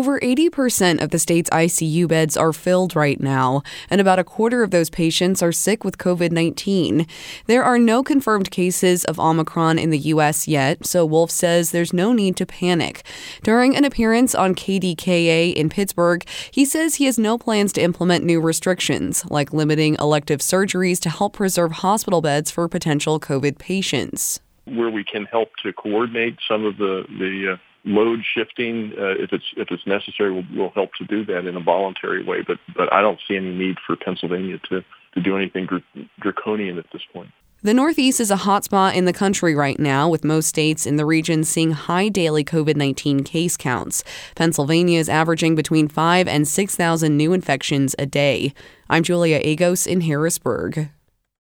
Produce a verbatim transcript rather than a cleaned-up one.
Over eighty percent of the state's I C U beds are filled right now, and about a quarter of those patients are sick with covid nineteen. There are no confirmed cases of Omicron in the U S yet, so Wolf says there's no need to panic. During an appearance on K D K A in Pittsburgh, he says he has no plans to implement new restrictions, like limiting elective surgeries to help preserve hospital beds for potential COVID patients. Where we can help to coordinate some of the, the uh, load shifting, uh, if it's if it's necessary, we'll, we'll help to do that in a voluntary way. But but I don't see any need for Pennsylvania to, to do anything dr- draconian at this point. The Northeast is a hotspot in the country right now, with most states in the region seeing high daily covid nineteen case counts. Pennsylvania is averaging between five and six thousand new infections a day. I'm Julia Agos in Harrisburg.